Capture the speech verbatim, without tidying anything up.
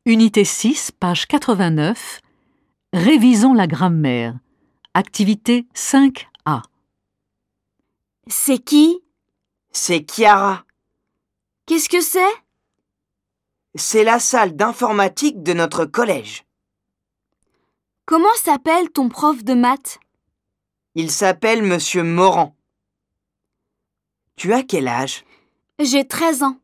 Unité six, page quatre-vingt-neuf. Révisons la grammaire. Activité cinq A. C'est qui? C'est Chiara. Qu'est-ce que c'est? C'est la salle d'informatique de notre collège. Comment s'appelle ton prof de maths? Il s'appelle Monsieur Morand. Tu as quel âge? J'ai treize ans.